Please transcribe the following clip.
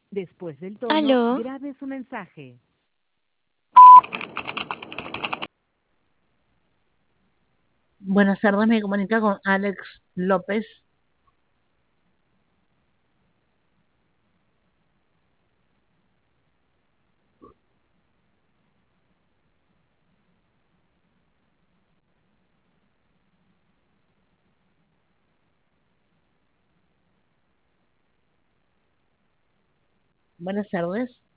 Después del tono, Aló, grabe su mensaje. Buenas tardes, me comunica con Alex López. Buenas tardes.